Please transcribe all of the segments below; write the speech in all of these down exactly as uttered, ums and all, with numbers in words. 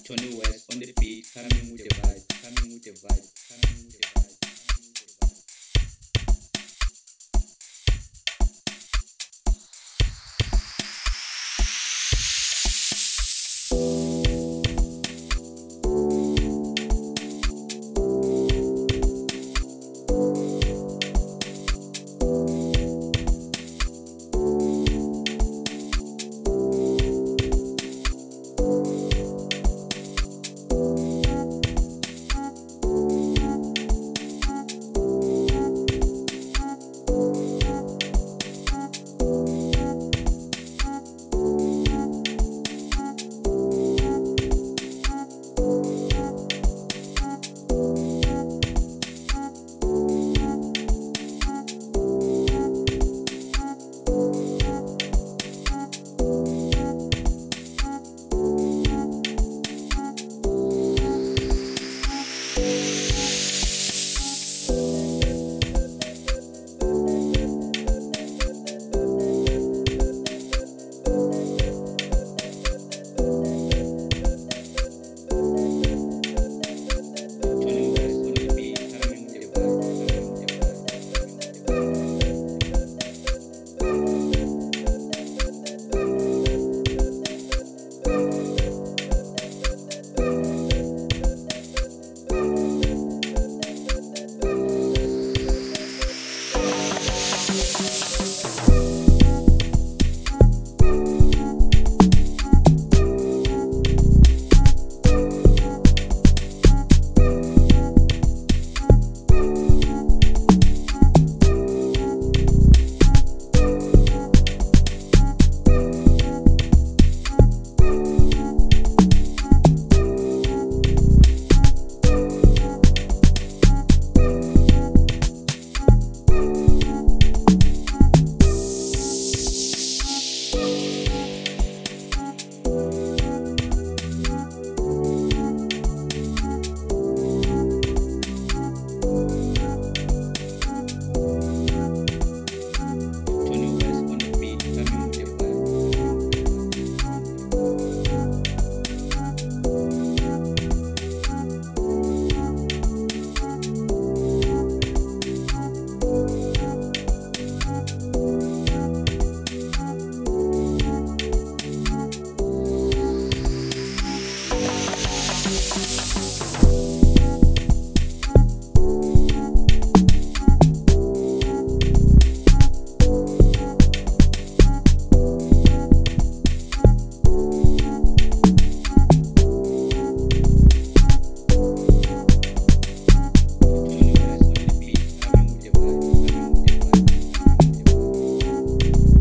Tony West on the beat, coming with a vibe, coming with a vibe, coming with a vibe, coming with a vibe. Tony West on the beat, coming with a vibe, coming with a vibe, Tony West on the beat, coming with a vibe, Tony West on the beat, coming with a vibe, coming with a vibe, coming with a vibe.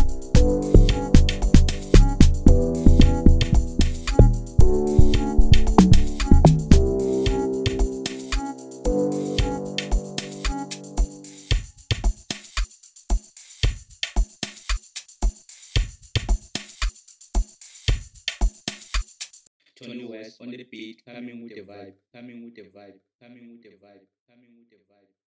Tony West on the beat, coming with a vibe, coming with a vibe, coming with a vibe, coming with a vibe.